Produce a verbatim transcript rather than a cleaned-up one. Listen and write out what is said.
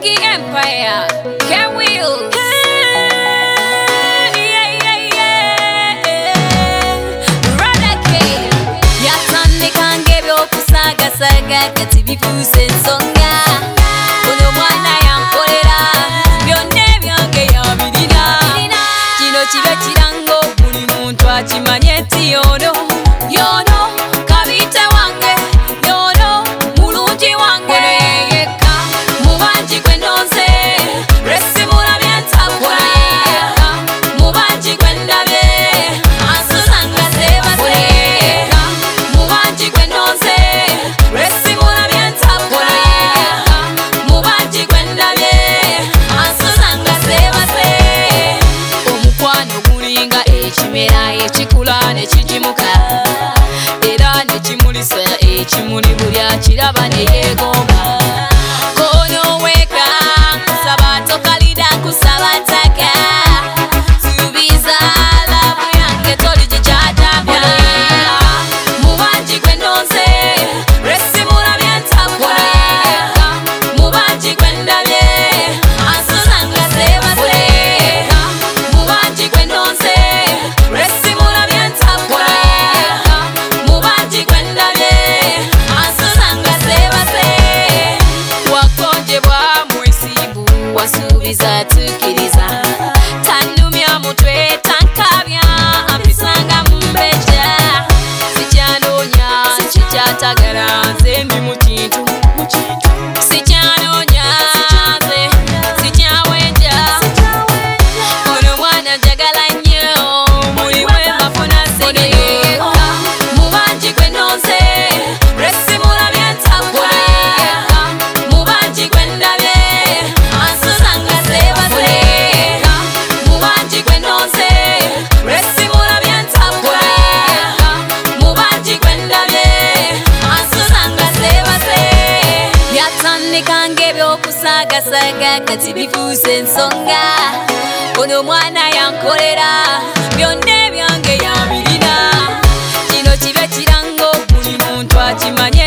Boogie Empire, Can Wheels. Saga kati bifuse nsonga ono mwana yankolera byonna ebyange yabirina kino kibe kirango buli muntu akimanye nti yono yono kabite wange yono mulungi wange yekka mubanji gwe ndonze resimulabye ntabula mubanji gwe ndabye ansuzanga zeebase mubanji gwe ndonze ekimera ekikula ne kijimuka era ne kimulisa ekimuli buli akiraba ne yeegomba kono weka kusaba tokalida kusaba taka subiza labu yange toligikyatabya mubanji gwe ndonze resimulabye ntabula mubanji gwe ndabye ansuzanga zeebase mubanji gwe ndonze wasubiza tukiriza tanumya mutwe tankabya ampisanga mumbeja sikyanonya sikyatagala nze ndi mu kintu sikyanonya nze sikyawenja ono mwana njagala nnyo muliwe mafuna segeyeka mubanji gwe ndonze resimulabye ntabula mubanji gwe ndabye yatandika ebyokusagasaga kati bifuuse ensonga ono mwana yankolera byonna ebyange yabirina kino kibe kirango buli muntu akimanye